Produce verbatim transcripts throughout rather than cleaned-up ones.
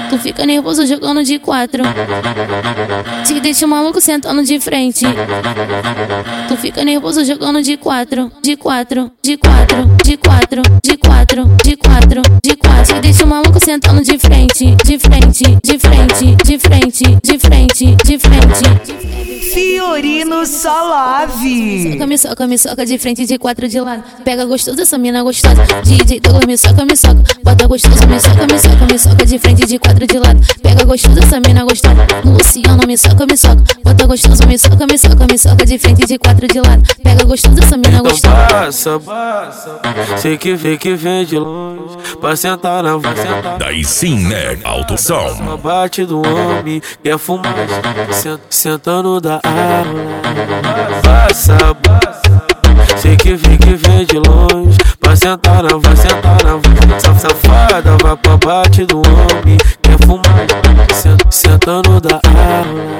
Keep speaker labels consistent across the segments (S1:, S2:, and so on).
S1: Tu fica nervoso jogando de quatro. Te deixa o maluco sentando de frente. Tu fica nervoso jogando de quatro, de quatro, de quatro, de quatro, de quatro, de quatro, de quatro. Te deixa o maluco sentando de frente, de frente, de frente, de frente, de frente, de frente.
S2: Fiorino Salave.
S1: Soca, me soca, me soca de frente, de quatro de lado. Pega gostoso, essa mina gostosa. D J Douglas, me soca, me soca. Bota gostoso, me soca, me soca, me soca de frente, de quatro de lado. Pega gostoso, essa mina gostosa. Luciano, me soca, me soca. Bota gostoso, me soca, me soca, me soca de frente, de quatro de lado. Pega gostoso, essa mina gostosa.
S3: Passa, passa. Sei que vem, que vem de longe. Pra sentar na vai sentar.
S4: Daí sim, né? Alto som.
S3: Bate do homem, quer fumar. Sentando da aula. Passa, passa. Sei que vem, que vem de longe. Pra sentar na vai sentar na vai. Safada, vai pra bate do homem, quer fumar. Sentando da aula.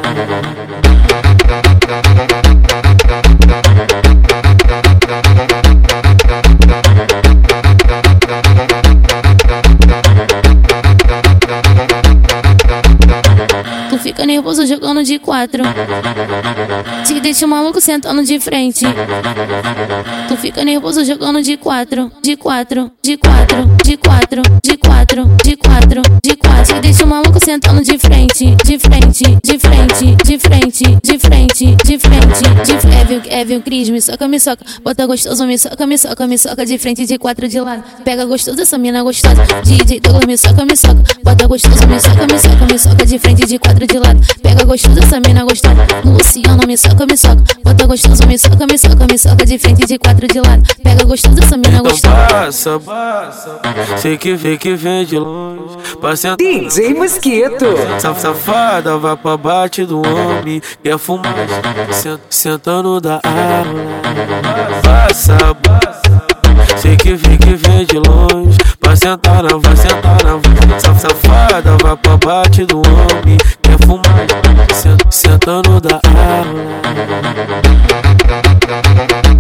S1: Tu fica nervoso jogando de quatro. Te deixa o maluco sentando de frente. Tu fica nervoso jogando de quatro, de quatro, de quatro, de quatro, de quatro, de quatro, de quatro. Te deixa o maluco sentando de frente, de frente, de frente, de frente, de frente, de frente, de frente. Evil, Evil, Cris, me soca, me soca. Bota gostoso, me soca, me soca, me soca de frente, de quatro de lado. Pega gostoso, essa mina gostosa. D J Douglas, me soca, me soca. Bota gostoso, me soca, me soca, me soca de frente, de quatro de lado. Pega gostoso, essa mina gostosa. Luciano, me soca, me soca. Bota gostoso, me soca, me soca, me soca de frente, de quatro de lado. Pega gostoso, essa mina gostosa.
S3: Passa, passa. Sei que vem, que vem de longe. Pra sentar.
S2: D J Mosquito.
S3: Safada, vai pra bate do homem, quer fumar. Sentando da aula. Passa, passa. Sei que vem, que vem de longe. Pra sentar na vai sentar na vai. Safada, vai pra bate do homem, quer fumar. Sentando da aula.